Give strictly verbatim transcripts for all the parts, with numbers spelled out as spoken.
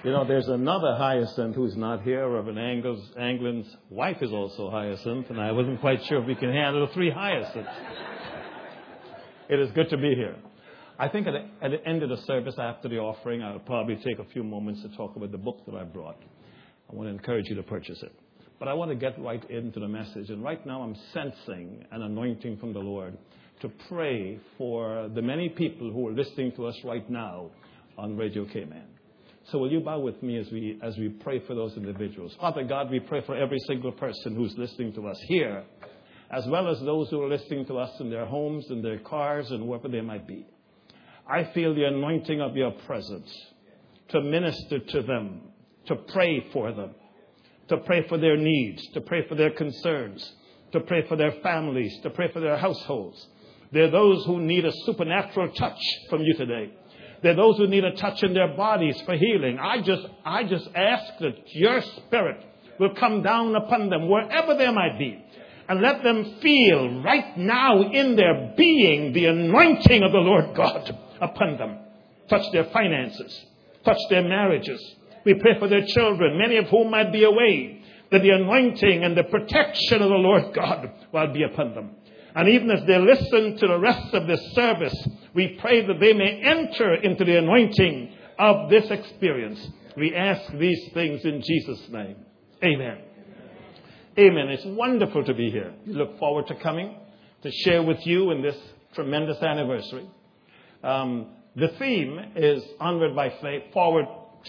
You know, there's another Hyacinth who's not here. Reverend Angle's, Anglin's wife is also Hyacinth, and I wasn't quite sure if we can handle three Hyacinths. It is good to be here. I think at the, at the end of the service, after the offering, I'll probably take a few moments to talk about the book that I brought. I want to encourage you to purchase it. But I want to get right into the message. And right now I'm sensing an anointing from the Lord to pray for the many people who are listening to us right now on Radio K-Man. So will you bow with me as we as we pray for those individuals? Father God, we pray for every single person who's listening to us here, as well as those who are listening to us in their homes, in their cars, and wherever they might be. I feel the anointing of your presence to minister to them, to pray for them, to pray for their needs, to pray for their concerns, to pray for their families, to pray for their households. There are those who need a supernatural touch from you today. There are those who need a touch in their bodies for healing. I just, I just ask that your Spirit will come down upon them wherever they might be, and let them feel right now in their being the anointing of the Lord God upon them. Touch their finances. Touch their marriages. We pray for their children, many of whom might be away, that the anointing and the protection of the Lord God will be upon them. And even as they listen to the rest of this service, we pray that they may enter into the anointing of this experience. We ask these things in Jesus' name. Amen. Amen. It's wonderful to be here. We look forward to coming to share with you in this tremendous anniversary. Um, the theme is onward by faith, forward.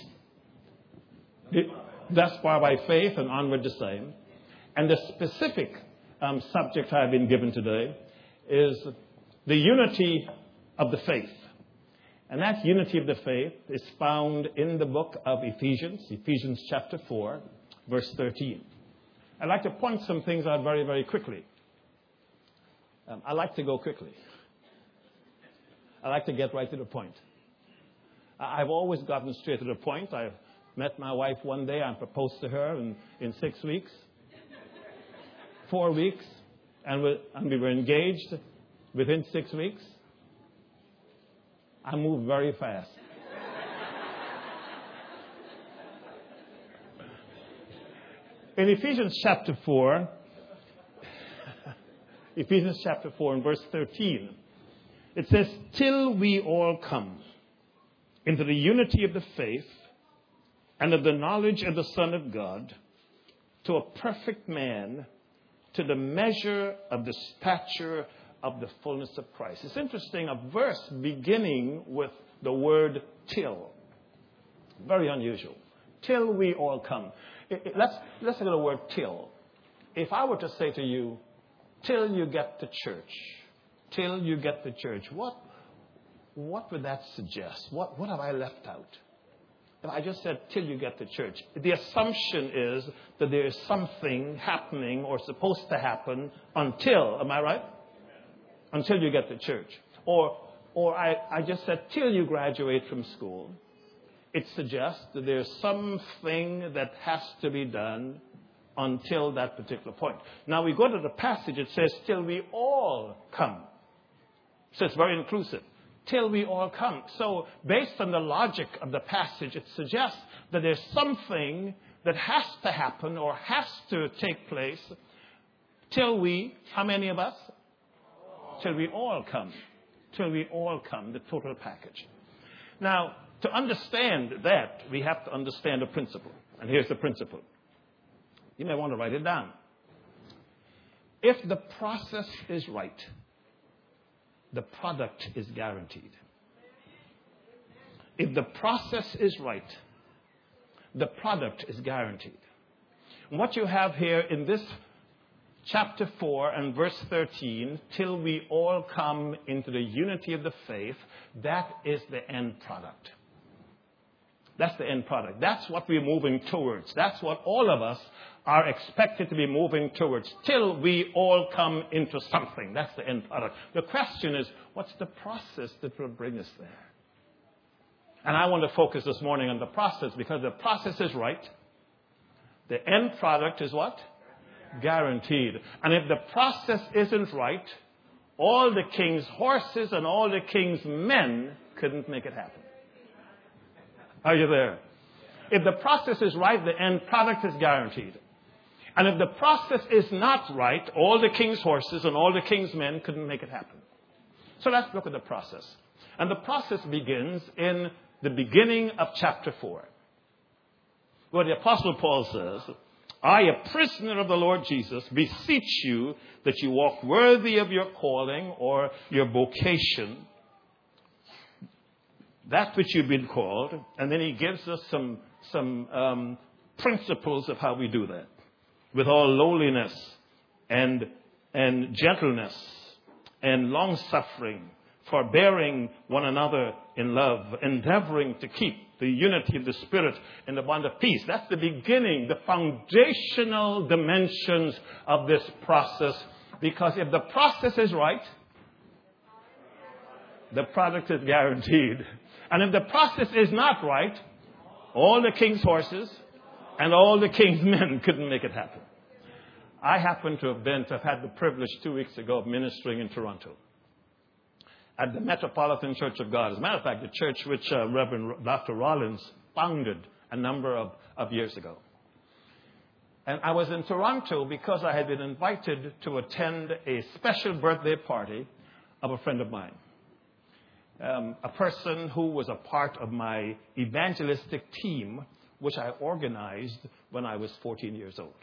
Thus far by faith and onward the same. And the specific um, subject I've been given today is the unity of the faith. And that unity of the faith is found in the book of Ephesians, Ephesians chapter four, verse thirteen. I'd like to point some things out very, very quickly. Um, I like to go quickly. I like to get right to the point. I've always gotten straight to the point. I've met my wife one day. I proposed to her in, in six weeks, four weeks, and we, and we were engaged within six weeks. I move very fast. In Ephesians chapter four, Ephesians chapter four and verse thirteen, it says, "Till we all come into the unity of the faith and of the knowledge of the Son of God, to a perfect man, to the measure of the stature of the fullness of Christ." It's interesting, a verse beginning with the word till. Very unusual. Till we all come. It, it, let's, let's look at the word till. If I were to say to you, till you get to church, till you get to church, what, what would that suggest? What, what have I left out? If I just said, till you get to church, the assumption is that there is something happening or supposed to happen until, am I right? Until you get to church. Or or I, I just said, till you graduate from school. It suggests that there's something that has to be done until that particular point. Now we go to the passage, it says, till we all come. So it's very inclusive. Till we all come. So based on the logic of the passage, it suggests that there's something that has to happen or has to take place till we, how many of us? Till we all come. Till we all come, the total package. Now, to understand that, we have to understand a principle. And here's the principle. You may want to write it down. If the process is right, the product is guaranteed. If the process is right, the product is guaranteed. And what you have here in this chapter four and verse thirteen, till we all come into the unity of the faith, that is the end product. That's the end product. That's what we're moving towards. That's what all of us are expected to be moving towards, till we all come into something. That's the end product. The question is, what's the process that will bring us there? And I want to focus this morning on the process, because the process is right. The end product is what? Guaranteed. And if the process isn't right, all the king's horses and all the king's men couldn't make it happen. Are you there? If the process is right, the end product is guaranteed. And if the process is not right, all the king's horses and all the king's men couldn't make it happen. So let's look at the process. And the process begins in the beginning of chapter four, where the Apostle Paul says, I, a prisoner of the Lord Jesus, beseech you that you walk worthy of your calling or your vocation, that which you've been called. And then he gives us some, some um, principles of how we do that. With all lowliness and, and gentleness and long-suffering, forbearing one another in love, endeavoring to keep the unity of the Spirit in the bond of peace. That's the beginning, the foundational dimensions of this process. Because if the process is right, the product is guaranteed. And if the process is not right, all the king's horses and all the king's men couldn't make it happen. I happen to have been, to have had the privilege two weeks ago of ministering in Toronto at the Metropolitan Church of God. As a matter of fact, the church which uh, Reverend Doctor Rollins founded a number of, of years ago. And I was in Toronto because I had been invited to attend a special birthday party of a friend of mine. Um, a person who was a part of my evangelistic team, which I organized when I was fourteen years old.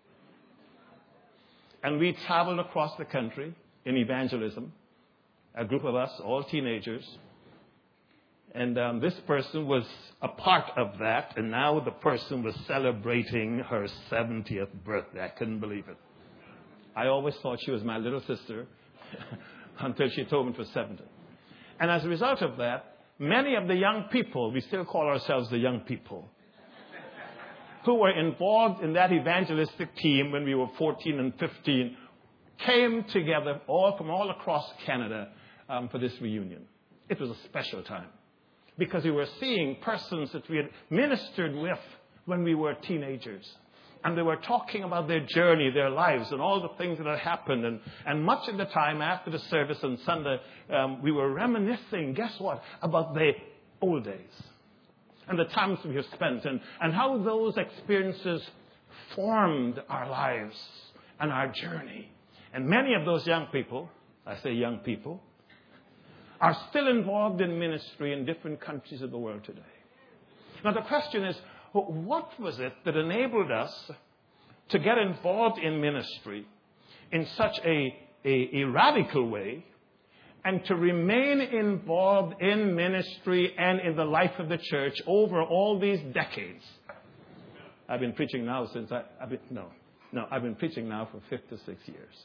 And we traveled across the country in evangelism, a group of us, all teenagers. And um, this person was a part of that, and now the person was celebrating her seventieth birthday. I couldn't believe it. I always thought she was my little sister until she told me it was seventy. And as a result of that, many of the young people, we still call ourselves the young people, who were involved in that evangelistic team when we were fourteen and fifteen, came together all from all across Canada um, for this reunion. It was a special time because we were seeing persons that we had ministered with when we were teenagers. And they were talking about their journey, their lives, and all the things that had happened. And, and much of the time after the service on Sunday, um, we were reminiscing, guess what, about the old days. And the times we have spent, and, and how those experiences formed our lives and our journey. And many of those young people, I say young people, are still involved in ministry in different countries of the world today. Now the question is, what was it that enabled us to get involved in ministry in such a, a, a radical way, and to remain involved in ministry and in the life of the church over all these decades? I've been preaching now since I, I've been, no, no, I've been preaching now for fifty-six years.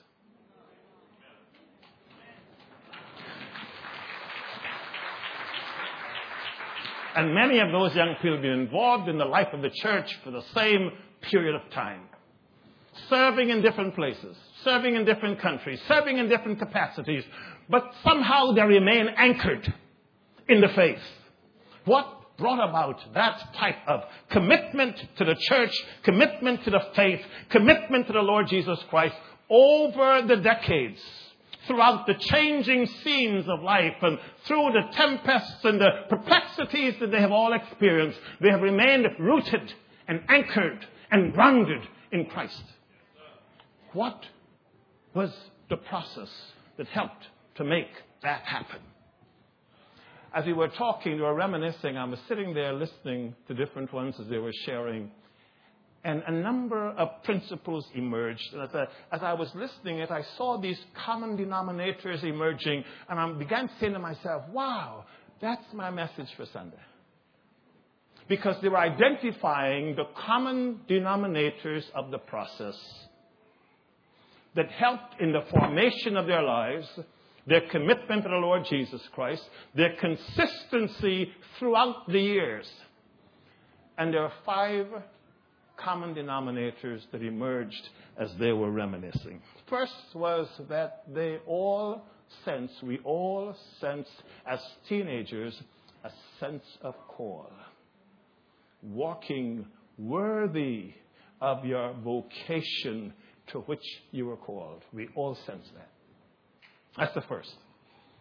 And many of those young people have been involved in the life of the church for the same period of time. Serving in different places, serving in different countries, serving in different capacities. But somehow they remain anchored in the faith. What brought about that type of commitment to the church, commitment to the faith, commitment to the Lord Jesus Christ over the decades? Throughout the changing scenes of life and through the tempests and the perplexities that they have all experienced, they have remained rooted and anchored and grounded in Christ. What was the process that helped to make that happen? As we were talking, we were reminiscing. I was sitting there listening to different ones as they were sharing. And a number of principles emerged. And as I, as I was listening it, I saw these common denominators emerging. And I began saying to myself, wow, that's my message for Sunday. Because they were identifying the common denominators of the process that helped in the formation of their lives, their commitment to the Lord Jesus Christ, their consistency throughout the years. And there are five common denominators that emerged as they were reminiscing. First was that they all sense, we all sense as teenagers, a sense of call. Walking worthy of your vocation to which you were called. We all sense that. That's the first.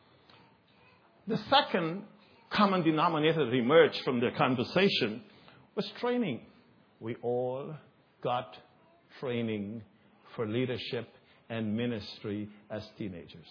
The second common denominator that emerged from their conversation was training. We all got training for leadership and ministry as teenagers.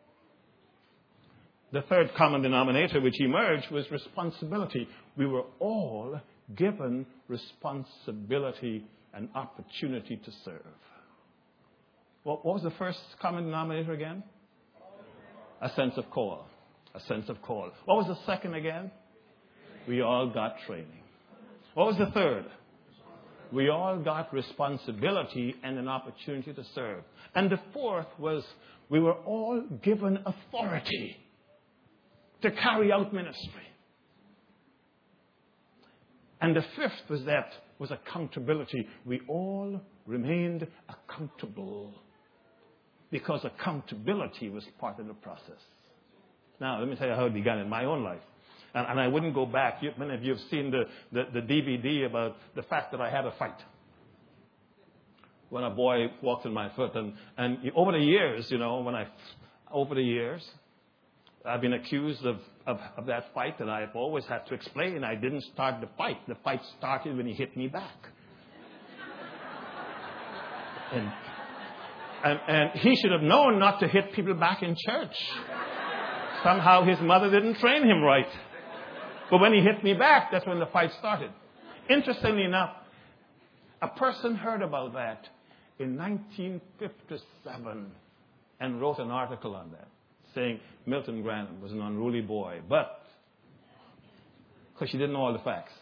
The third common denominator which emerged was responsibility. We were all given responsibility and opportunity to serve. What was the first common denominator again? A sense of call. A sense of call. What was the second again? We all got training. What was the third? We all got responsibility and an opportunity to serve. And the fourth was we were all given authority to carry out ministry. And the fifth was that was accountability. We all remained accountable because accountability was part of the process. Now, let me tell you how it began in my own life. And, and I wouldn't go back. You, many of you have seen the, the, the D V D about the fact that I had a fight when a boy walked in my foot. And, and over the years, you know, when I, over the years, I've been accused of, of, of that fight, and I've always had to explain I didn't start the fight. The fight started when he hit me back. and, and, and he should have known not to hit people back in church. Somehow his mother didn't train him right. But when he hit me back, that's when the fight started. Interestingly enough, a person heard about that in nineteen fifty-seven and wrote an article on that, saying Milton Graham was an unruly boy, but because she didn't know all the facts.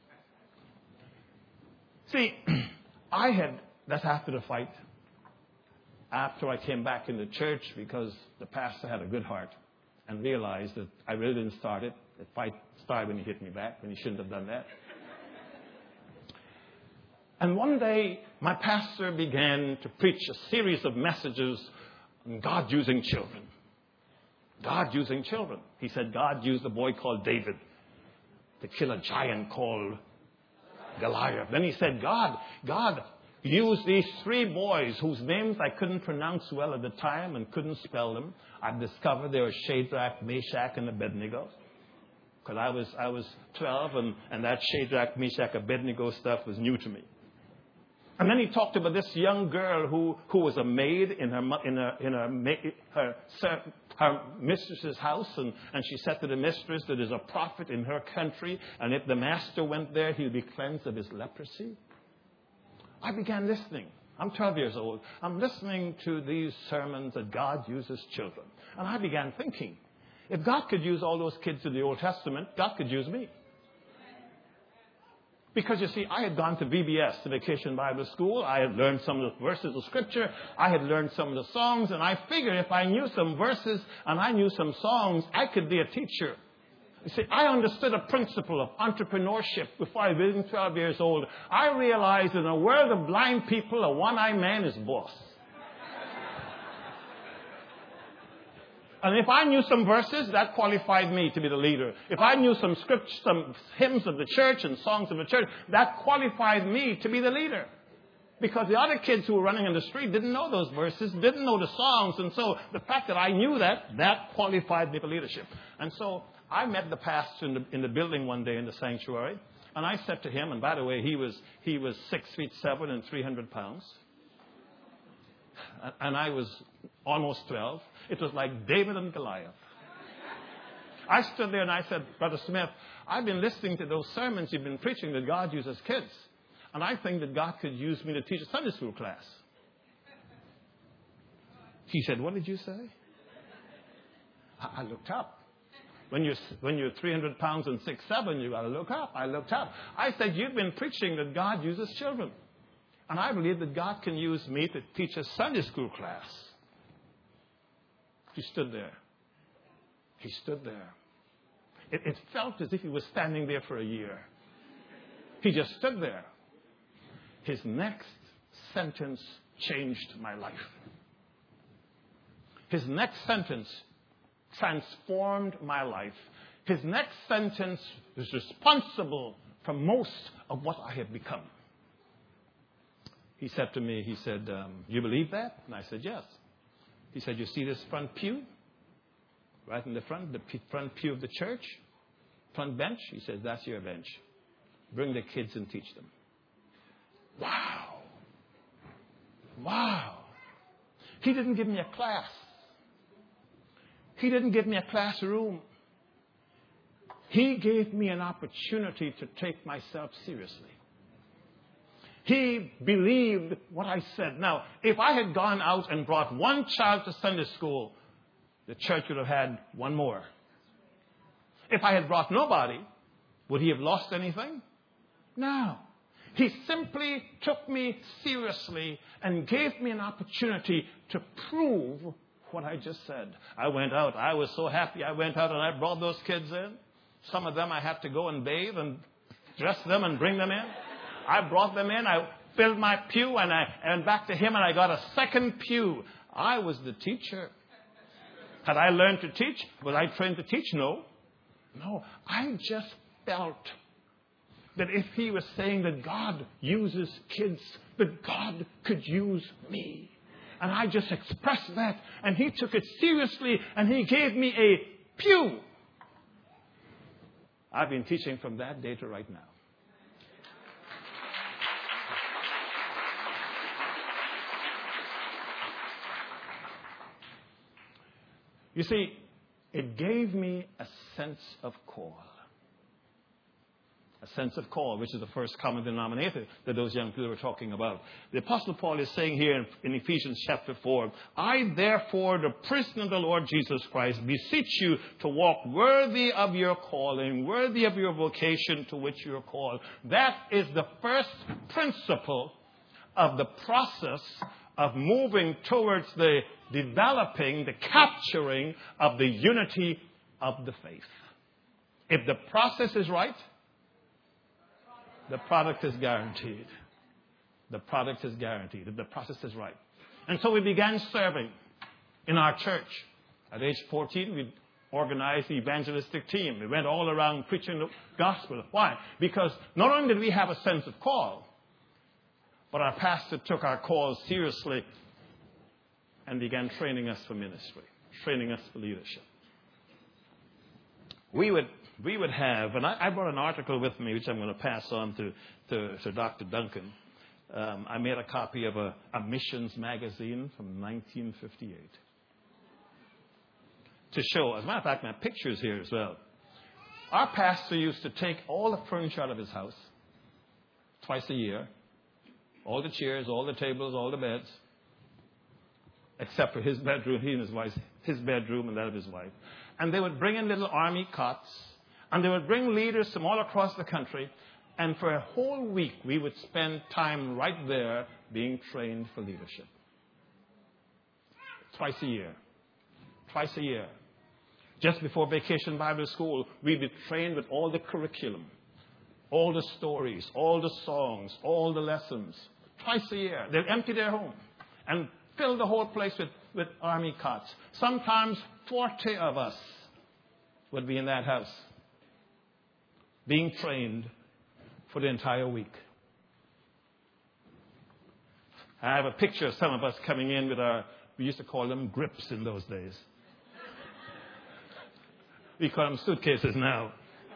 See, I had, that's after the fight, after I came back into church because the pastor had a good heart and realized that I really didn't start it. The fight started when he hit me back, when he shouldn't have done that. And one day, my pastor began to preach a series of messages on God using children. God using children. He said God used a boy called David to kill a giant called Goliath. Then he said God, God used these three boys whose names I couldn't pronounce well at the time and couldn't spell them. I've discovered they were Shadrach, Meshach, and Abednego. Because I was I was twelve, and, and that Shadrach, Meshach, Abednego stuff was new to me. And then he talked about this young girl who, who was a maid in her in her in her her, her, her mistress's house, and, and she said to the mistress that there's a prophet in her country, and if the master went there, he'll be cleansed of his leprosy. I began listening. I'm twelve years old. I'm listening to these sermons that God uses children. And I began thinking, if God could use all those kids in the Old Testament, God could use me. Because, you see, I had gone to V B S, the Vacation Bible School. I had learned some of the verses of Scripture. I had learned some of the songs. And I figured if I knew some verses and I knew some songs, I could be a teacher. You see, I understood a principle of entrepreneurship before I was twelve years old. I realized in a world of blind people, a one-eyed man is boss. And if I knew some verses, that qualified me to be the leader. If I knew some scripts, some hymns of the church and songs of the church, that qualified me to be the leader. Because the other kids who were running in the street didn't know those verses, didn't know the songs. And so the fact that I knew that, that qualified me for leadership. And so I met the pastor in the, in the building one day in the sanctuary. And I said to him, and by the way, he was, he was six feet seven and three hundred pounds. And I was almost twelve. It was like David and Goliath. I stood there and I said, Brother Smith, I've been listening to those sermons you've been preaching that God uses kids. And I think that God could use me to teach a Sunday school class. He said, what did you say? I, I looked up. When you're, when you're three hundred pounds and six seven, you got to look up. I looked up. I said, you've been preaching that God uses children. And I believe that God can use me to teach a Sunday school class. He stood there. He stood there. It, it felt as if he was standing there for a year. He just stood there. His next sentence changed my life. His next sentence transformed my life. His next sentence was responsible for most of what I have become. He said to me, he said, um, you believe that? And I said, yes. He said, you see this front pew? Right in the front, the front pew of the church? Front bench? He says, that's your bench. bring the kids and teach them. Wow. Wow. He didn't give me a class. He didn't give me a classroom. He gave me an opportunity to take myself seriously. He believed what I said. Now, if I had gone out and brought one child to Sunday school, the church would have had one more. If I had brought nobody, would he have lost anything? No. He simply took me seriously and gave me an opportunity to prove what I just said. I went out. I was so happy. I went out and I brought those kids in. Some of them I had to go and bathe and dress them and bring them in. I brought them in. I filled my pew and I went back to him and I got a second pew. I was the teacher. Had I learned to teach? Was I trained to teach? No. No. I just felt that if he was saying that God uses kids, that God could use me. And I just expressed that. And he took it seriously and he gave me a pew. I've been teaching from that day to right now. You see, it gave me a sense of call. A sense of call, which is the first common denominator that those young people were talking about. The Apostle Paul is saying here in, in Ephesians chapter four, I therefore, the prisoner of the Lord Jesus Christ, beseech you to walk worthy of your calling, worthy of your vocation to which you are called. That is the first principle of the process of moving towards the developing, the capturing of the unity of the faith. If the process is right, the product is guaranteed. The product is guaranteed if the process is right. And so we began serving in our church. At age fourteen, we organized the evangelistic team. We went all around preaching the gospel. Why? Because not only did we have a sense of call, but our pastor took our call seriously and began training us for ministry, training us for leadership. We would we would have, and I, I brought an article with me, which I'm going to pass on to, to, to Doctor Duncan. Um, I made a copy of a, a missions magazine from nineteen fifty-eight to show, as a matter of fact, my picture's here as well. Our pastor used to take all the furniture out of his house twice a year, all the chairs, all the tables, all the beds, except for his bedroom, he and his wife, his bedroom and that of his wife. And they would bring in little army cots, and they would bring leaders from all across the country, and for a whole week we would spend time right there being trained for leadership. Twice a year. Twice a year. Just before Vacation Bible School, we'd be trained with all the curriculum, all the stories, all the songs, all the lessons. Twice a year. They'd empty their home and fill the whole place with, with army cots. Sometimes forty of us would be in that house being trained for the entire week. I have a picture of some of us coming in with our, we used to call them grips in those days. We call them suitcases now.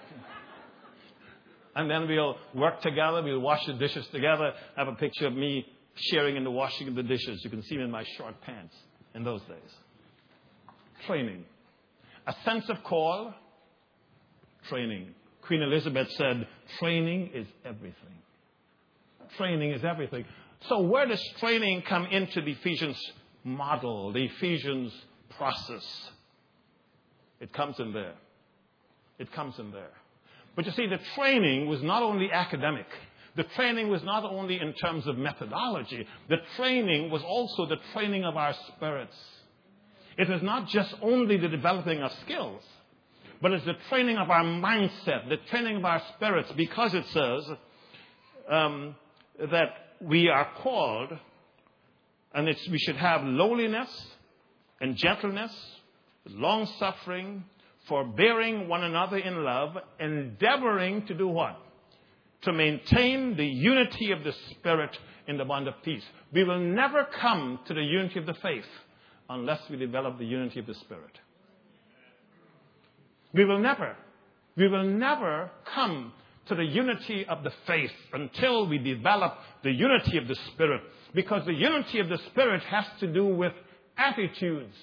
And then we'll work together. We'll wash the dishes together. I have a picture of me sharing in the washing of the dishes. You can see me in my short pants in those days. Training. A sense of call. Training. Queen Elizabeth said, training is everything. Training is everything. So where does training come into the Ephesians model, the Ephesians process? It comes in there. It comes in there. But you see, the training was not only academic. The training was not only in terms of methodology. The training was also the training of our spirits. It was not just only the developing of skills, but it's the training of our mindset, the training of our spirits, because it says um, that we are called, and it's, we should have lowliness and gentleness, long-suffering, forbearing one another in love, endeavoring to do what? To maintain the unity of the Spirit in the bond of peace. We will never come to the unity of the faith unless we develop the unity of the Spirit. We will never, we will never come to the unity of the faith until we develop the unity of the Spirit. Because the unity of the Spirit has to do with attitudes,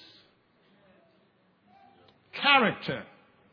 character,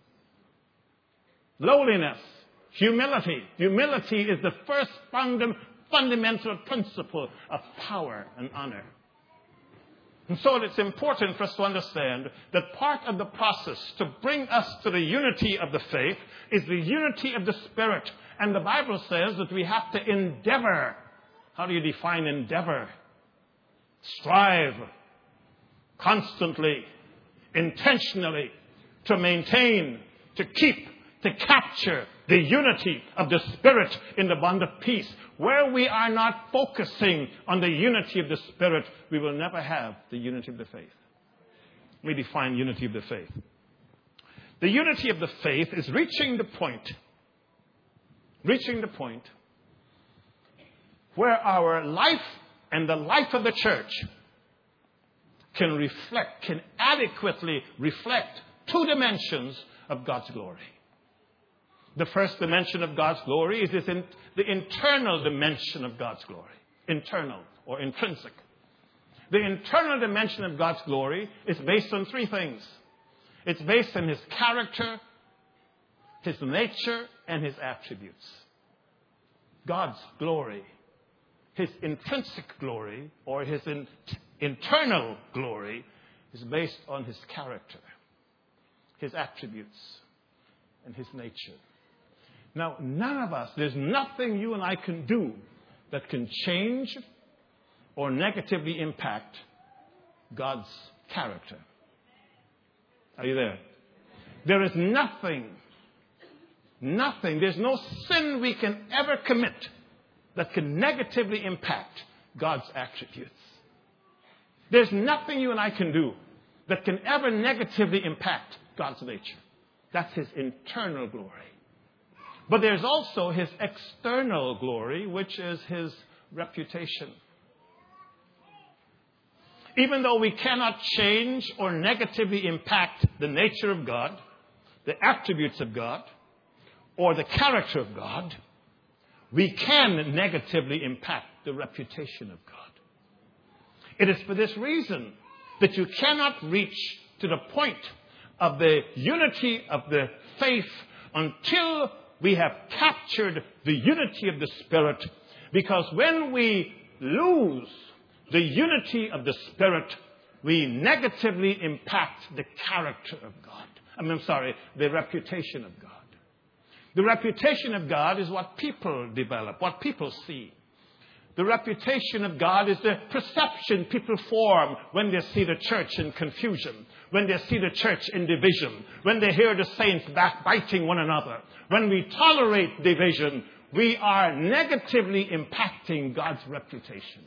lowliness, humility. Humility is the first fundam- fundamental principle of power and honor. And so it's important for us to understand that part of the process to bring us to the unity of the faith is the unity of the Spirit. And the Bible says that we have to endeavor. How do you define endeavor? Strive constantly, intentionally, to maintain, to keep, to capture the unity of the Spirit in the bond of peace. Where we are not focusing on the unity of the Spirit, we will never have the unity of the faith. We define unity of the faith. The unity of the faith is reaching the point, reaching the point where our life and the life of the church can reflect, can adequately reflect two dimensions of God's glory. The first dimension of God's glory is this in, the internal dimension of God's glory. Internal or intrinsic. The internal dimension of God's glory is based on three things. It's based on His character, His nature, and His attributes. God's glory, His intrinsic glory, or His in, internal glory, is based on His character, His attributes, and His nature. Now, none of us, there's nothing you and I can do that can change or negatively impact God's character. Are you there? There is nothing, nothing, there's no sin we can ever commit that can negatively impact God's attributes. There's nothing you and I can do that can ever negatively impact God's nature. That's His internal glory. But there's also His external glory, which is His reputation. Even though we cannot change or negatively impact the nature of God, the attributes of God, or the character of God, we can negatively impact the reputation of God. It is for this reason that you cannot reach to the point of the unity of the faith until we have captured the unity of the Spirit. Because when we lose the unity of the Spirit, we negatively impact the character of God. I mean, I'm sorry, the reputation of God. The reputation of God is what people develop, what people see. The reputation of God is the perception people form when they see the church in confusion, when they see the church in division, when they hear the saints backbiting one another. When we tolerate division, we are negatively impacting God's reputation.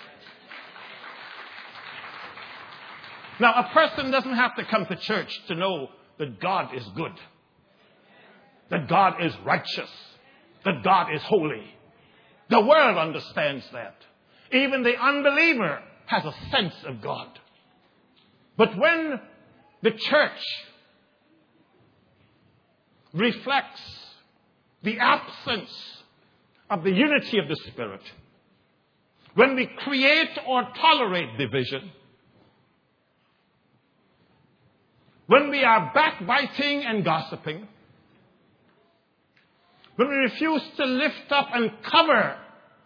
Now, a person doesn't have to come to church to know that God is good, that God is righteous, that God is holy. The world understands that. Even the unbeliever has a sense of God. But when the church reflects the absence of the unity of the Spirit, when we create or tolerate division, when we are backbiting and gossiping, when we refuse to lift up and cover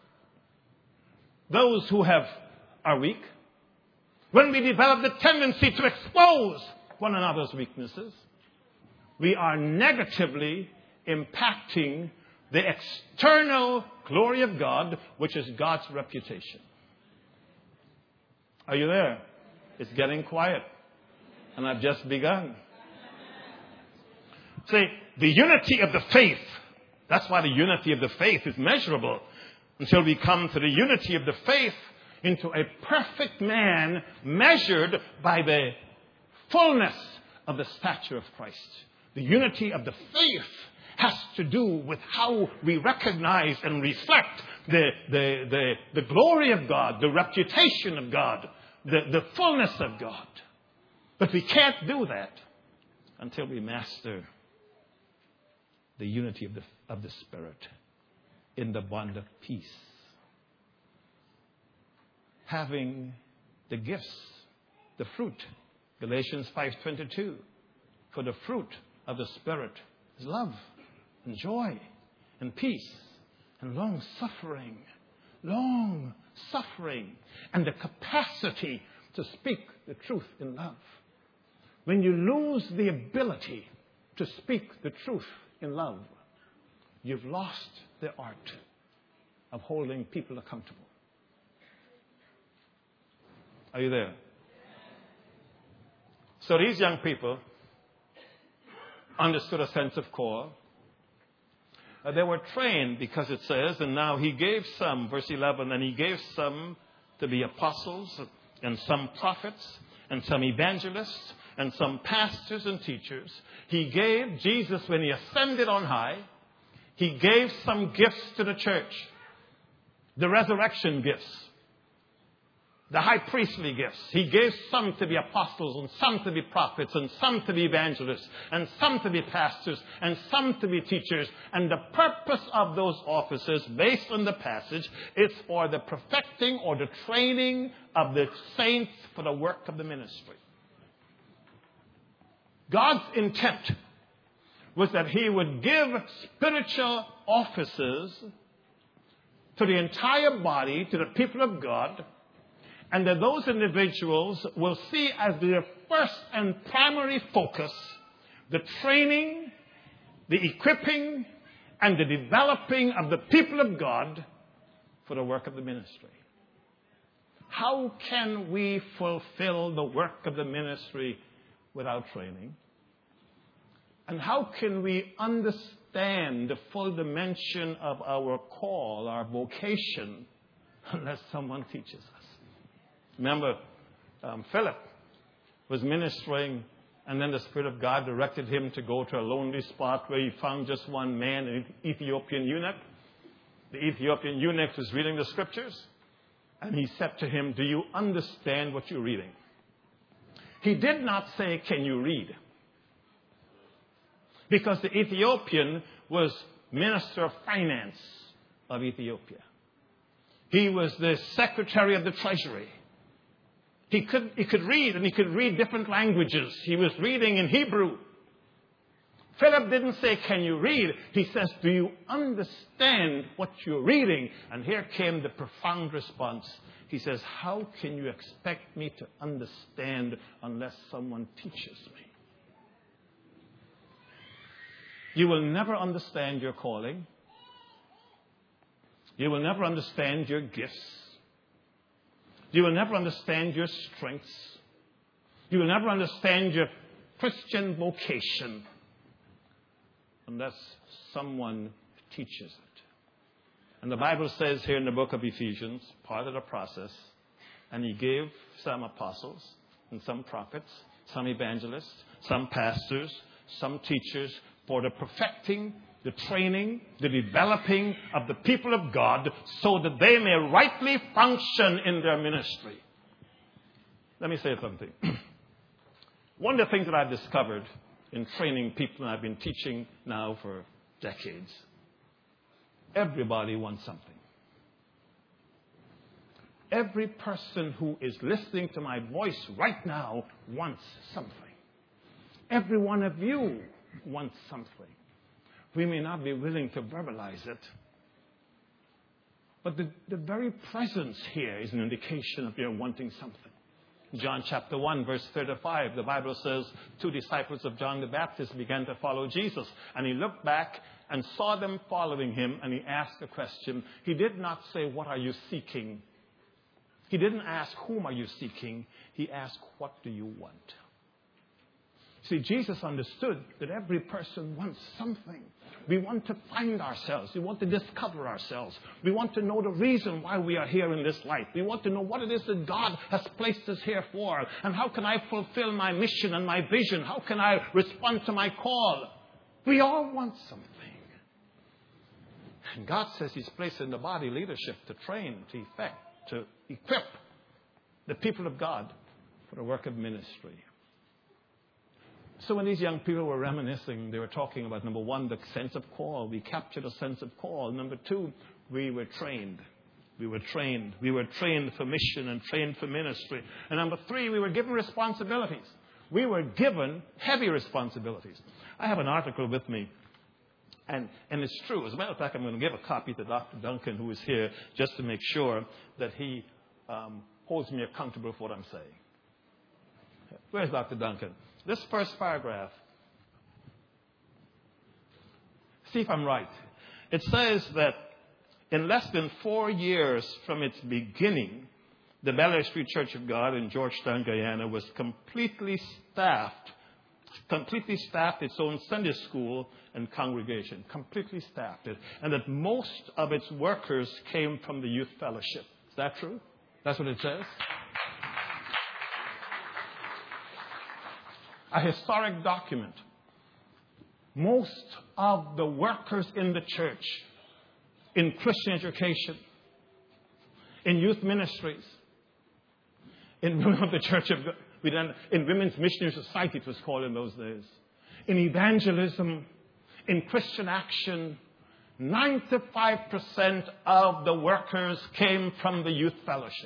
those who have are weak, when we develop the tendency to expose one another's weaknesses, we are negatively impacting the external glory of God, which is God's reputation. Are you there? It's getting quiet. And I've just begun. See, the unity of the faith, that's why the unity of the faith is measurable, until we come to the unity of the faith into a perfect man measured by the fullness of the stature of Christ. The unity of the faith has to do with how we recognize and reflect the, the, the, the glory of God, the reputation of God, the, the fullness of God. But we can't do that until we master the unity of the, of the Spirit in the bond of peace. Having the gifts, the fruit. Galatians five twenty-two. For the fruit of the Spirit is love and joy and peace and long suffering. Long suffering. And the capacity to speak the truth in love. When you lose the ability to speak the truth in love, you've lost the art of holding people accountable. Are you there? So these young people understood a sense of call. Uh, they were trained because it says, and now he gave some, verse eleven, and he gave some to be apostles, and some prophets, and some evangelists, and some pastors and teachers. He gave, Jesus, when he ascended on high, he gave some gifts to the church. The resurrection gifts. The high priestly gifts. He gave some to be apostles, and some to be prophets, and some to be evangelists, and some to be pastors, and some to be teachers. And the purpose of those offices, based on the passage, is for the perfecting or the training of the saints for the work of the ministry. God's intent was that he would give spiritual offices to the entire body, to the people of God, and that those individuals will see as their first and primary focus the training, the equipping, and the developing of the people of God for the work of the ministry. How can we fulfill the work of the ministry without training? And how can we understand the full dimension of our call, our vocation, unless someone teaches us? Remember, um, Philip was ministering, and then the Spirit of God directed him to go to a lonely spot where he found just one man, an Ethiopian eunuch. The Ethiopian eunuch was reading the scriptures, and he said to him, "Do you understand what you're reading?" He did not say, "Can you read?" Because the Ethiopian was Minister of Finance of Ethiopia. He was the Secretary of the Treasury. He could, he could read, and he could read different languages. He was reading in Hebrew. Philip didn't say, "Can you read?" He says, "Do you understand what you're reading?" And here came the profound response. He says, "How can you expect me to understand unless someone teaches me?" You will never understand your calling. You will never understand your gifts. You will never understand your strengths. You will never understand your Christian vocation unless someone teaches it. And the Bible says here in the book of Ephesians, part of the process, and he gave some apostles and some prophets, some evangelists, some pastors, some teachers for the perfecting, the training, the developing of the people of God so that they may rightly function in their ministry. Let me say something. One of the things that I've discovered in training people, and I've been teaching now for decades, everybody wants something. Every person who is listening to my voice right now wants something. Every one of you wants something. We may not be willing to verbalize it, but the, the very presence here is an indication of your wanting something. John chapter one, verse thirty-five, the Bible says, two disciples of John the Baptist began to follow Jesus. And he looked back and saw them following him, and he asked a question. He did not say, "What are you seeking?" He didn't ask, "Whom are you seeking?" He asked, "What do you want?" See, Jesus understood that every person wants something. We want to find ourselves. We want to discover ourselves. We want to know the reason why we are here in this life. We want to know what it is that God has placed us here for. And how can I fulfill my mission and my vision? How can I respond to my call? We all want something. And God says he's placed in the body leadership to train, to effect, to equip the people of God for the work of ministry. So when these young people were reminiscing, they were talking about, number one, the sense of call. We captured a sense of call. Number two, we were trained. We were trained. We were trained for mission and trained for ministry. And number three, we were given responsibilities. We were given heavy responsibilities. I have an article with me, and, and it's true. As a matter of fact, I'm going to give a copy to Doctor Duncan, who is here, just to make sure that he um, holds me accountable for what I'm saying. Where's Doctor Duncan? This first paragraph. See if I'm right. It says that in less than four years from its beginning, the Bel-Air Street Church of God in Georgetown, Guyana was completely staffed, completely staffed its own Sunday school and congregation, completely staffed it, and that most of its workers came from the youth fellowship. Is that true? That's what it says? A historic document. Most of the workers in the church, in Christian education, in youth ministries, in the Church of God, in Women's Missionary Society, it was called in those days, in evangelism, in Christian action, ninety-five percent of the workers came from the youth fellowship.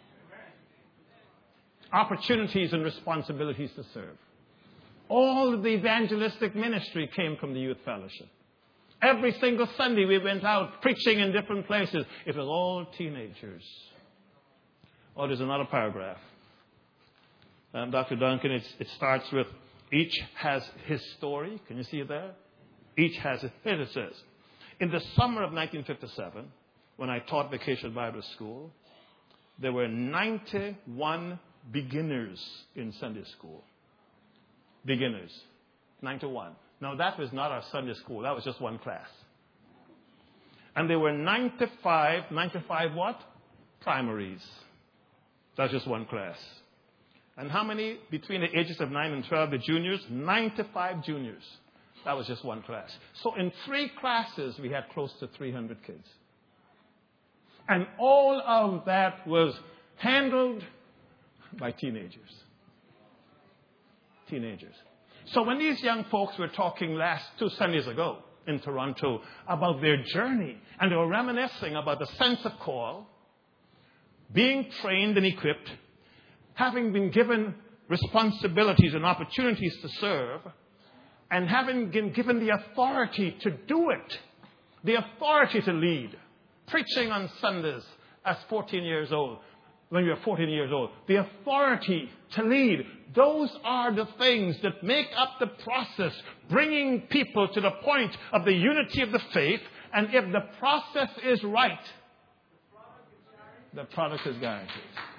Opportunities and responsibilities to serve. All of the evangelistic ministry came from the youth fellowship. Every single Sunday we went out preaching in different places. It was all teenagers. Oh, there's another paragraph. Um, Doctor Duncan, it's, it starts with, each has his story. Can you see it there? Each has it. Here it says, in the summer of nineteen fifty-seven, when I taught Vacation Bible School, there were ninety-one beginners in Sunday school. Beginners. ninety-one. Now, that was not our Sunday school. That was just one class. And there were ninety-five, ninety-five what? Primaries. That's just one class. And how many between the ages of nine and twelve, the juniors? ninety-five juniors. That was just one class. So in three classes, we had close to three hundred kids. And all of that was handled by teenagers. Teenagers. So when these young folks were talking last two Sundays ago in Toronto about their journey, and they were reminiscing about the sense of call, being trained and equipped, having been given responsibilities and opportunities to serve, and having been given the authority to do it, the authority to lead, preaching on Sundays as fourteen years old, when we were fourteen years old, the authority to lead, those are the things that make up the process, bringing people to the point of the unity of the faith. And if the process is right, the product is guaranteed.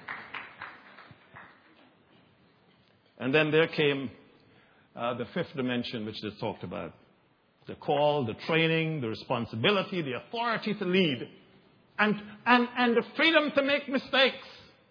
And then there came uh, the fifth dimension, which they talked about. The call, the training, the responsibility, the authority to lead, and, and, and the freedom to make mistakes.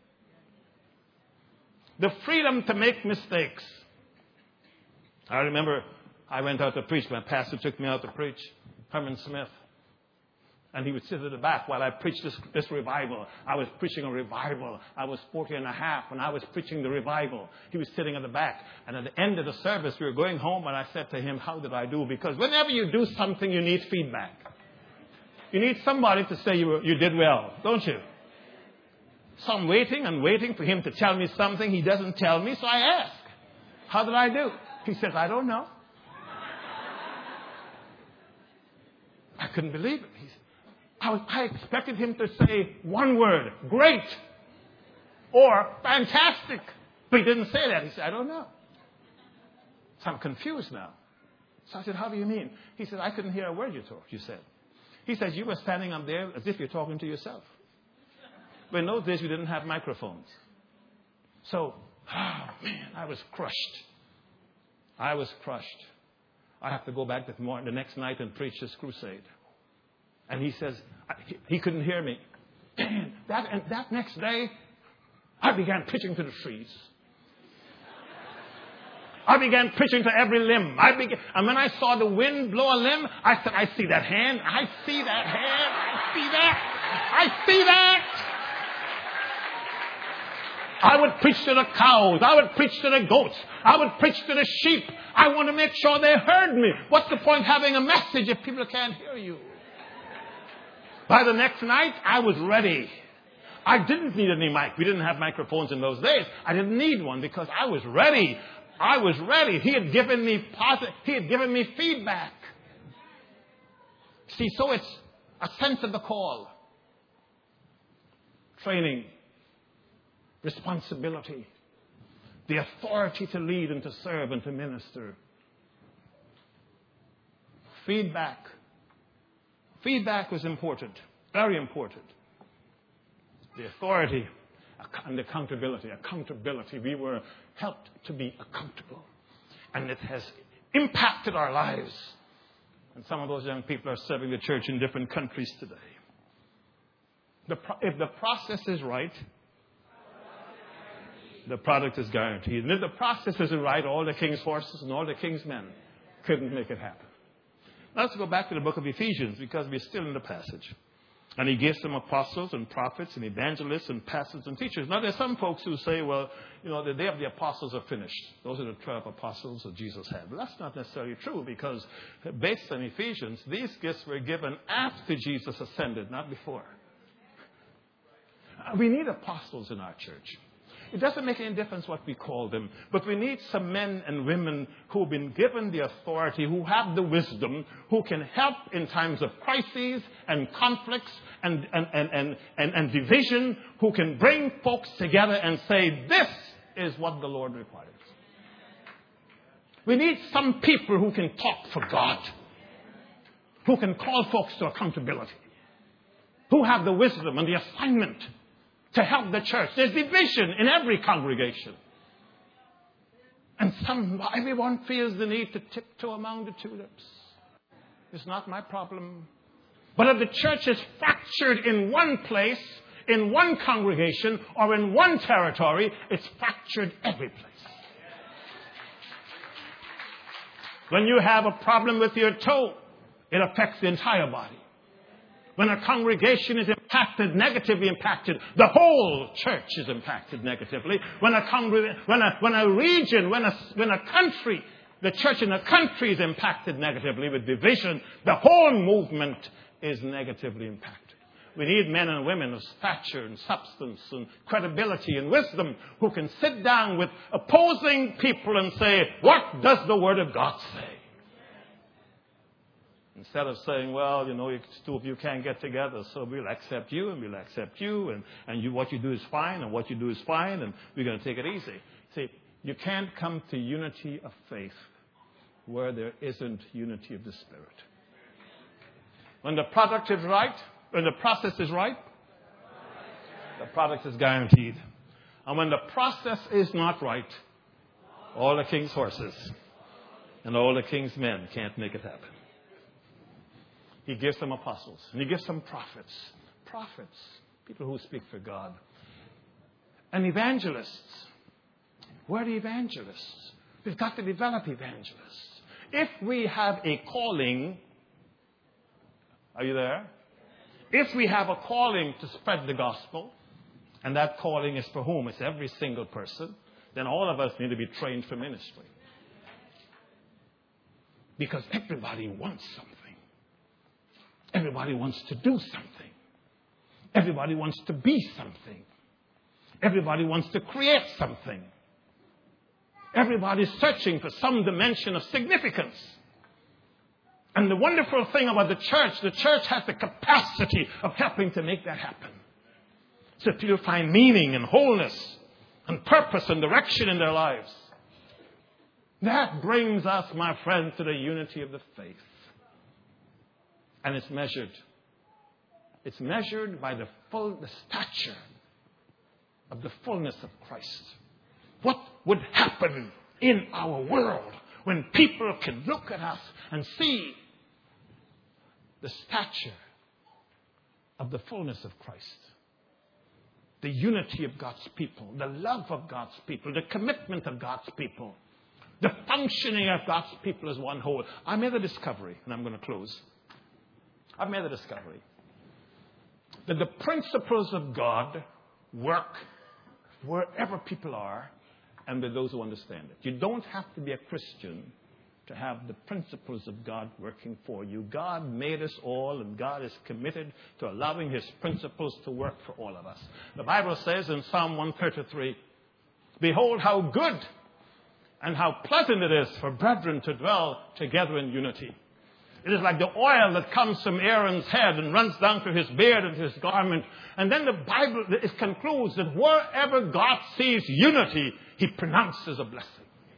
The freedom to make mistakes. I remember I went out to preach. My pastor took me out to preach, Herman Smith. And he would sit at the back while I preached this, this revival. I was preaching a revival. I was forty and a half when I was preaching the revival. He was sitting at the back. And at the end of the service, we were going home, and I said to him, how did I do? Because whenever you do something, you need feedback. You need somebody to say you, you did well, don't you? So I'm waiting and waiting for him to tell me something. He doesn't tell me, so I ask, how did I do? He says, I don't know. I couldn't believe it. He's, I, was, I expected him to say one word, great, or fantastic. But he didn't say that. He said, I don't know. So I'm confused now. So I said, how do you mean? He said, I couldn't hear a word you talked, you said. He says, you were standing up there as if you're talking to yourself. But in those days, we didn't have microphones. So, oh man, I was crushed. I was crushed. I have to go back that morning, the next night, and preach this crusade. And he says, he, he couldn't hear me. Man, that, and that next day, I began preaching to the trees. I began preaching to every limb. I began, and when I saw the wind blow a limb, I said, I see that hand. I see that hand. I see that. I see that. I would preach to the cows. I would preach to the goats. I would preach to the sheep. I want to make sure they heard me. What's the point having a message if people can't hear you? By the next night, I was ready. I didn't need any mic. We didn't have microphones in those days. I didn't need one because I was ready. I was ready. He had given me positive, he had given me feedback. See, so it's a sense of the call. Training. Responsibility. The authority to lead and to serve and to minister. Feedback. Feedback was important. Very important. The authority and accountability. Accountability. We were helped to be accountable. And it has impacted our lives. And some of those young people are serving the church in different countries today. The pro- if the process is right, the product is guaranteed. And if the process isn't right, all the king's horses and all the king's men couldn't make it happen. Now let's go back to the book of Ephesians because we're still in the passage. And he gives them apostles and prophets and evangelists and pastors and teachers. Now there's some folks who say, well, you know, the day of the apostles are finished. Those are the twelve apostles that Jesus had. But that's not necessarily true because based on Ephesians, these gifts were given after Jesus ascended, not before. We need apostles in our church. It doesn't make any difference what we call them, but we need some men and women who've been given the authority, who have the wisdom, who can help in times of crises and conflicts and, and, and, and, and, and division, who can bring folks together and say, this is what the Lord requires. We need some people who can talk for God, who can call folks to accountability, who have the wisdom and the assignment to help the church. There's division in every congregation. And some, everyone feels the need to tiptoe among the tulips. It's not my problem. But if the church is fractured in one place, in one congregation, or in one territory, it's fractured every place. When you have a problem with your toe, it affects the entire body. When a congregation is impacted, negatively impacted, the whole church is impacted negatively. When a congregation, when a, when a region, when a, when a country, the church in a country is impacted negatively with division, the whole movement is negatively impacted. We need men and women of stature and substance and credibility and wisdom who can sit down with opposing people and say, what does the Word of God say? Instead of saying, well, you know, you, two of you can't get together, so we'll accept you and we'll accept you, and, and you, what you do is fine, and what you do is fine, and we're going to take it easy. See, you can't come to unity of faith where there isn't unity of the Spirit. When the product is right, when the process is right, the product is guaranteed. And when the process is not right, all the king's horses and all the king's men can't make it happen. He gives them apostles. And he gives them prophets. Prophets. People who speak for God. And evangelists. Where are the evangelists? We've got to develop evangelists. If we have a calling, are you there? If we have a calling to spread the gospel, and that calling is for whom? It's every single person, then all of us need to be trained for ministry. Because everybody wants something. Everybody wants to do something. Everybody wants to be something. Everybody wants to create something. Everybody's searching for some dimension of significance. And the wonderful thing about the church, the church has the capacity of helping to make that happen. So people find meaning and wholeness and purpose and direction in their lives. That brings us, my friend, to the unity of the faith. And it's measured. It's measured by the full, the stature of the fullness of Christ. What would happen in our world when people can look at us and see the stature of the fullness of Christ? The unity of God's people, the love of God's people, the commitment of God's people, the functioning of God's people as one whole. I made a discovery, and I'm going to close. I've made a discovery that the principles of God work wherever people are and with those who understand it. You don't have to be a Christian to have the principles of God working for you. God made us all, and God is committed to allowing His principles to work for all of us. The Bible says in Psalm one thirty-three, behold how good and how pleasant it is for brethren to dwell together in unity. It is like the oil that comes from Aaron's head and runs down to his beard and his garment. And then the Bible it concludes that wherever God sees unity, He pronounces a blessing.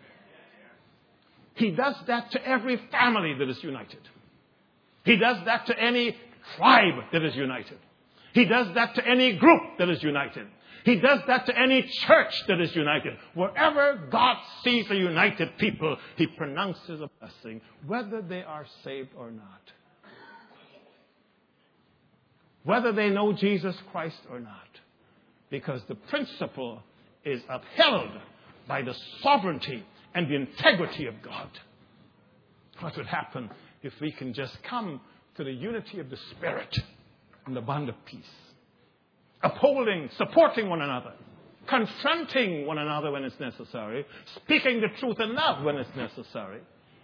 He does that to every family that is united. He does that to any tribe that is united. He does that to any group that is united. He does that to any church that is united. Wherever God sees a united people, He pronounces a blessing, whether they are saved or not. Whether they know Jesus Christ or not. Because the principle is upheld by the sovereignty and the integrity of God. What would happen if we can just come to the unity of the Spirit and the bond of peace? Upholding, supporting one another, confronting one another when it's necessary, speaking the truth in love when it's necessary,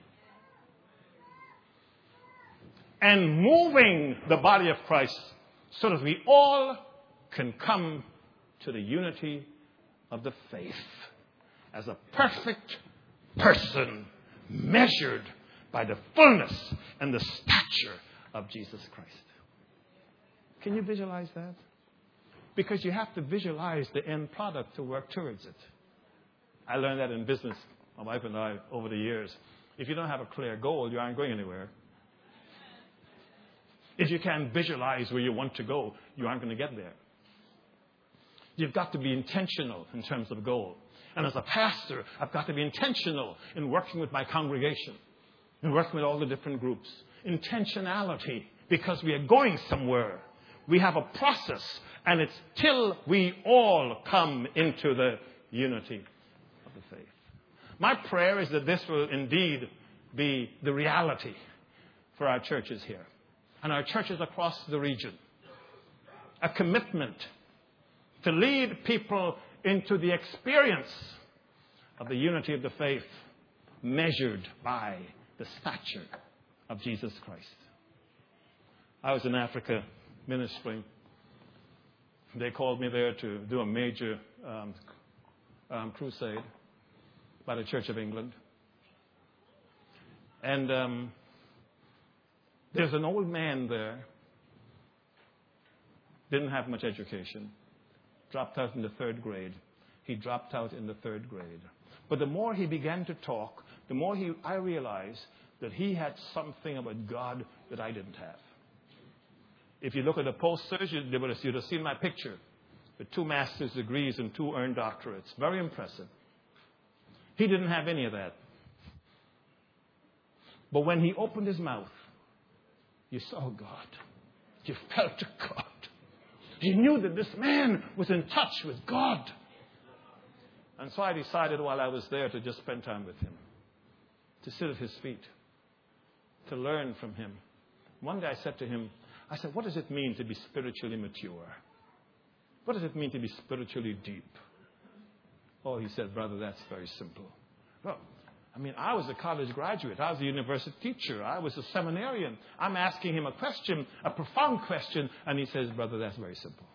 and moving the body of Christ so that we all can come to the unity of the faith as a perfect person measured by the fullness and the stature of Jesus Christ. Can you visualize that? Because you have to visualize the end product to work towards it. I learned that in business, my wife and I, over the years. If you don't have a clear goal, you aren't going anywhere. If you can't visualize where you want to go, you aren't going to get there. You've got to be intentional in terms of goal. And as a pastor, I've got to be intentional in working with my congregation, in working with all the different groups. Intentionality, because we are going somewhere. We have a process, and it's till we all come into the unity of the faith. My prayer is that this will indeed be the reality for our churches here and our churches across the region. A commitment to lead people into the experience of the unity of the faith measured by the stature of Jesus Christ. I was in Africa ministering. They called me there to do a major um, um, crusade by the Church of England. And um, there's an old man there, didn't have much education, dropped out in the third grade. He dropped out in the third grade. But the more he began to talk, the more he, I realized that he had something about God that I didn't have. If you look at the posters, you'd, you'd have seen my picture with two master's degrees and two earned doctorates. Very impressive. He didn't have any of that. But when he opened his mouth, you saw God. You felt God. You knew that this man was in touch with God. And so I decided while I was there to just spend time with him, to sit at his feet, to learn from him. One day I said to him, I said, what does it mean to be spiritually mature? What does it mean to be spiritually deep? Oh, he said, brother, that's very simple. Well, I mean, I was a college graduate. I was a university teacher. I was a seminarian. I'm asking him a question, a profound question, and he says, brother, that's very simple.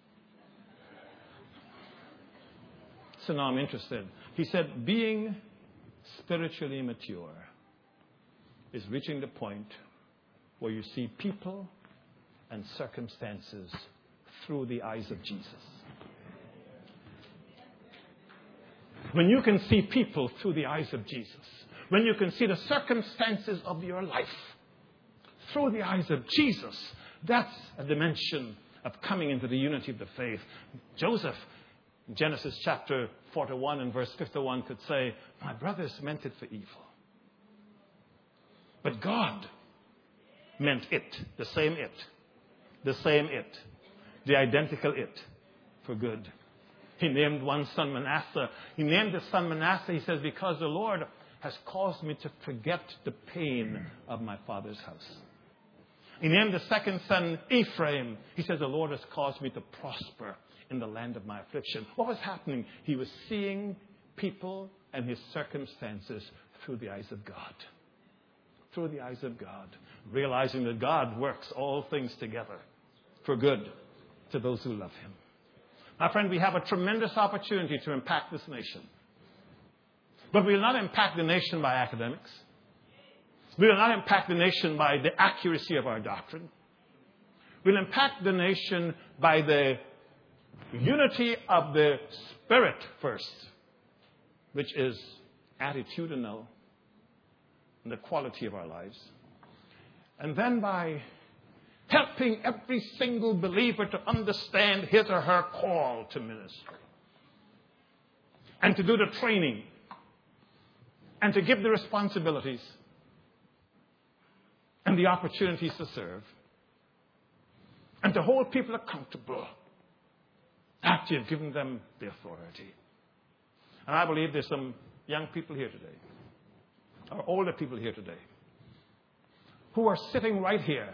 So now I'm interested. He said, being spiritually mature is reaching the point where you see people and circumstances through the eyes of Jesus. When you can see people through the eyes of Jesus, when you can see the circumstances of your life through the eyes of Jesus, that's a dimension of coming into the unity of the faith. Joseph, in Genesis chapter forty-one and verse fifty-one, could say, my brothers meant it for evil. But God meant it, the same it, the same it, the identical it, for good. He named one son Manasseh. He named his son Manasseh, he says, because the Lord has caused me to forget the pain of my father's house. He named the second son Ephraim. He says, the Lord has caused me to prosper in the land of my affliction. What was happening? He was seeing people and his circumstances through the eyes of God. Through the eyes of God. Realizing that God works all things together for good to those who love him. My friend, we have a tremendous opportunity to impact this nation. But we will not impact the nation by academics. We will not impact the nation by the accuracy of our doctrine. We'll impact the nation by the unity of the Spirit first, which is attitudinal in the quality of our lives. And then by helping every single believer to understand his or her call to ministry. And to do the training. And to give the responsibilities. And the opportunities to serve. And to hold people accountable after you've given them the authority. And I believe there's some young people here today, or older people here today, who are sitting right here,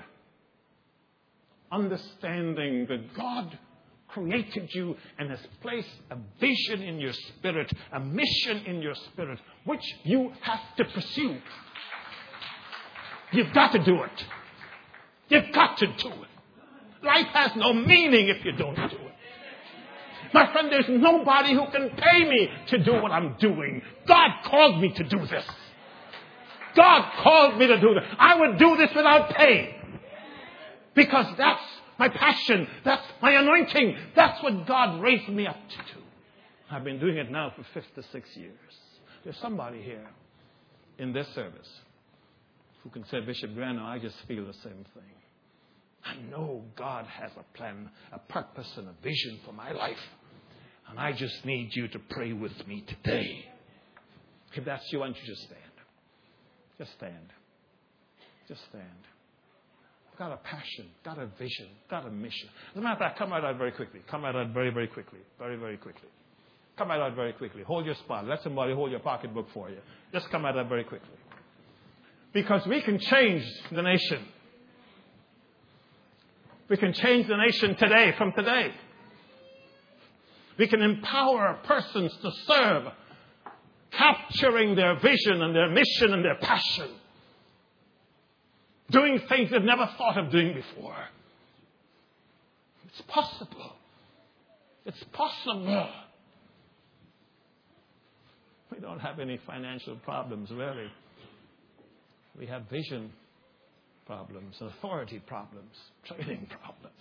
understanding that God created you and has placed a vision in your spirit, a mission in your spirit, which you have to pursue. You've got to do it. You've got to do it. Life has no meaning if you don't do it. My friend, there's nobody who can pay me to do what I'm doing. God called me to do this. God called me to do this. I would do this without pay. Because that's my passion. That's my anointing. That's what God raised me up to do. I've been doing it now for fifty-six years. There's somebody here in this service who can say, Bishop Grano, I just feel the same thing. I know God has a plan, a purpose, and a vision for my life. And I just need you to pray with me today. If that's you, why don't you just stand? Just stand. Just stand. I've got a passion, got a vision, got a mission. As a matter of fact, come right out very quickly. Come right out very, very quickly. Very, very quickly. Come right out very quickly. Hold your spot. Let somebody hold your pocketbook for you. Just come right out very quickly. Because we can change the nation. We can change the nation today, from today. We can empower persons to serve, capturing their vision and their mission and their passion. Doing things they've never thought of doing before. It's possible. It's possible. We don't have any financial problems, really. We have vision problems, authority problems, training problems.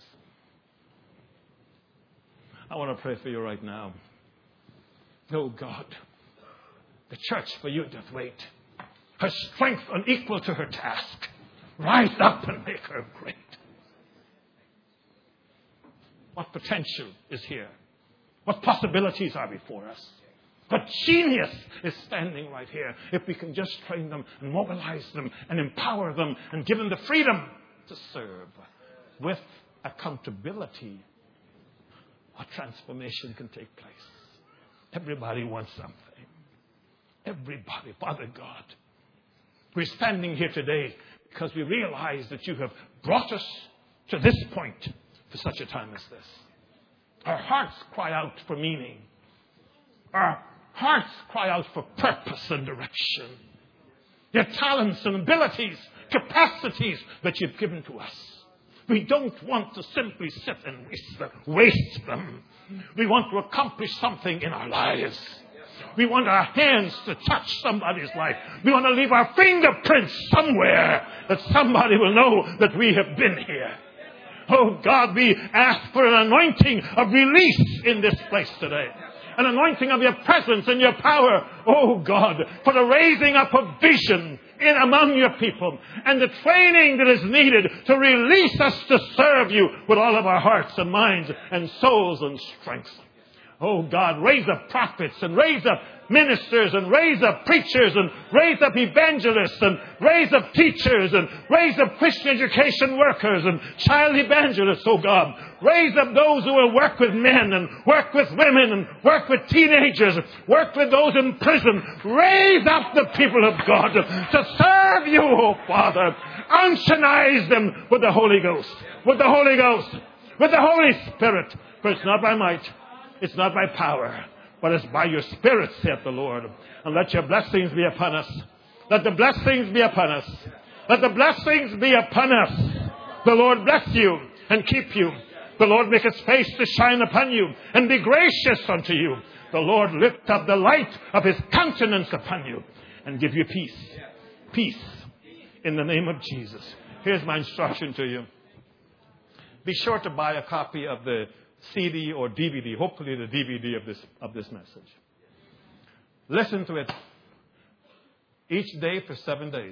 I want to pray for you right now. Oh God, the church for you doth wait. Her strength unequal to her task. Rise up and make her great. What potential is here? What possibilities are before us? What genius is standing right here if we can just train them and mobilize them and empower them and give them the freedom to serve with accountability. What transformation can take place? Everybody wants something. Everybody, Father God. We're standing here today because we realize that you have brought us to this point for such a time as this. Our hearts cry out for meaning. Our hearts cry out for purpose and direction. Your talents and abilities, capacities that you've given to us. We don't want to simply sit and waste them. Waste them. We want to accomplish something in our lives. We want our hands to touch somebody's life. We want to leave our fingerprints somewhere that somebody will know that we have been here. Oh God, we ask for an anointing of release in this place today. An anointing of your presence and your power, oh God, for the raising up of vision in among your people and the training that is needed to release us to serve you with all of our hearts and minds and souls and strengths. Oh God, raise up prophets and raise up ministers and raise up preachers and raise up evangelists and raise up teachers and raise up Christian education workers and child evangelists, oh God. Raise up those who will work with men and work with women and work with teenagers, work with those in prison. Raise up the people of God to serve you, oh Father. Unctionize them with the Holy Ghost, with the Holy Ghost. with the Holy Spirit. For it's not by might, it's not by power, but it's by your Spirit, saith the Lord. And let your blessings be upon us. Let the blessings be upon us. Let the blessings be upon us. The Lord bless you and keep you. The Lord make his face to shine upon you and be gracious unto you. The Lord lift up the light of his countenance upon you and give you peace. Peace in the name of Jesus. Here's my instruction to you. Be sure to buy a copy of the C D or D V D, hopefully the D V D of this, of this message. Listen to it each day for seven days.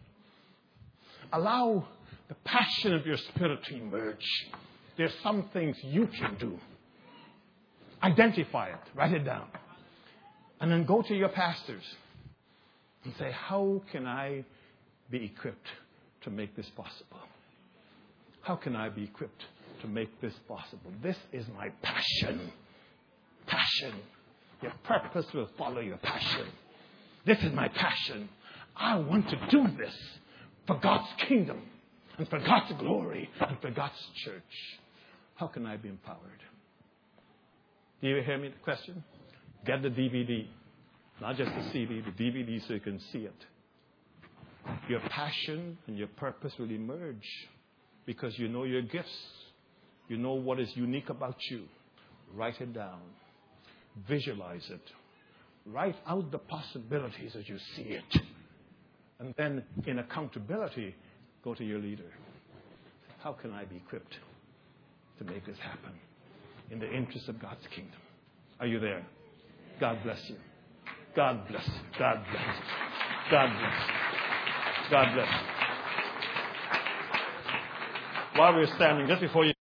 Allow the passion of your spirit to emerge. There's some things you can do. Identify it. Write it down. And then go to your pastors and say, how can I be equipped to make this possible? How can I be equipped to make this possible? This is my passion. Passion. Your purpose will follow your passion. This is my passion. I want to do this for God's kingdom and for God's glory and for God's church. How can I be empowered? Do you hear me? The question? Get the D V D. Not just the C D, the D V D so you can see it. Your passion and your purpose will emerge because you know your gifts. You know what is unique about you. Write it down. Visualize it. Write out the possibilities as you see it. And then in accountability, go to your leader. How can I be equipped to make this happen in the interest of God's kingdom? Are you there? God bless you. God bless you. God bless you. God bless you. God bless you. While we're standing, just before you